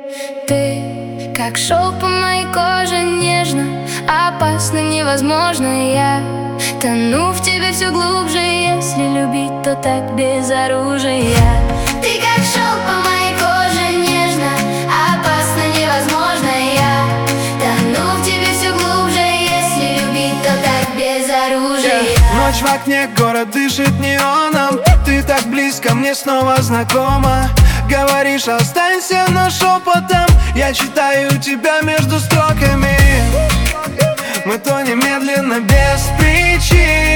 Ты как шел по моей коже нежно, опасно, невозможно. Я тону в тебе все глубже, если любить, то так без оружия. Ты как шел по моей коже нежно, опасно, невозможно. Я тону в тебе все глубже, если любить, то так без оружия. Ночь в окне, город дышит неоном. Ты так близко, мне снова знакома. Говоришь, останься, но шепотом я читаю тебя между строками. Мы тонем медленно, без причин,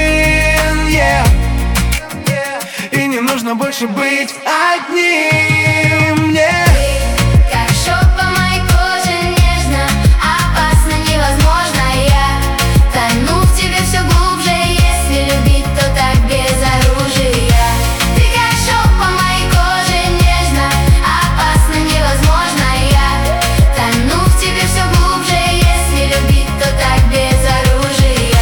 и не нужно больше быть одним мне. Как шел по моей коже нежно, опасно, невозможно. Я тону в тебе все глубже, если любить, то так без оружия. Ты как шел по моей коже нежно, опасно, невозможно. Я тону в тебе все глубже, если любить, то так без оружия.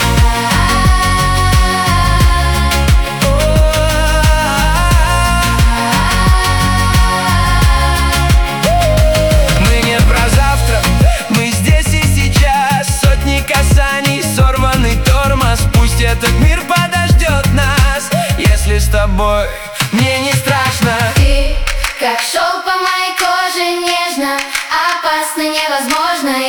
Мы не про завтра, мы здесь и сейчас. Сотни касаний, сорванный тормоз. Пусть этот мир подождет нас, если с тобой мне не страшно. Ты как шел по моей коже нежно, опасно, невозможно.